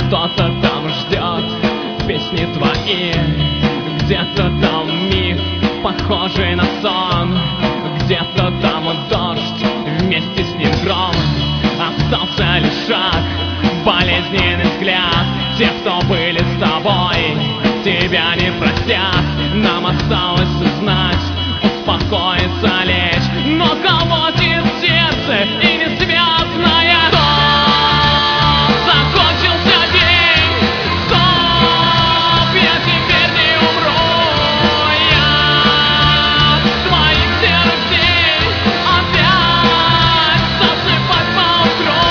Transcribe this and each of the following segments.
кто-то там ждет песни твои. Где-то там миг, похожий на сон. Где-то там дождь, вместе с ним гром. Остался лишь шаг, болезненный взгляд. Те, кто были с тобой, тебя не простят. Нам осталось узнать, успокоиться, лечь. Но колотит сердце и несвязное. Стоп, закончился день. Стоп, я теперь не умру. Я твоих серых дней опять засыпать поутру.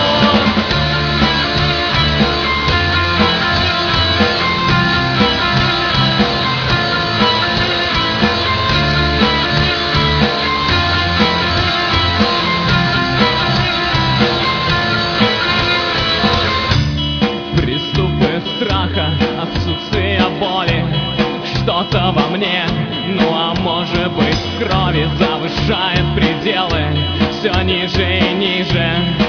Приступы страха, отсутствие боли, что-то во мне, ну а может быть в крови, завышает пределы все ниже и ниже.